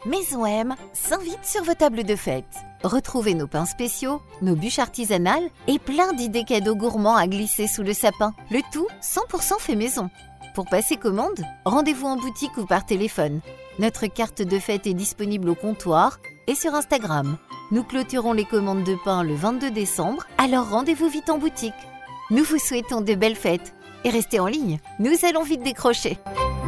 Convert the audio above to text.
Maison M s'invite sur vos tables de fête. Retrouvez nos pains spéciaux, nos bûches artisanales et plein d'idées cadeaux gourmands à glisser sous le sapin. Le tout 100% fait maison. Pour passer commande, rendez-vous en boutique ou par téléphone. Notre carte de fête est disponible au comptoir et sur Instagram. Nous clôturons les commandes de pain le 22 décembre, alors rendez-vous vite en boutique. Nous vous souhaitons de belles fêtes et restez en ligne, nous allons vite décrocher.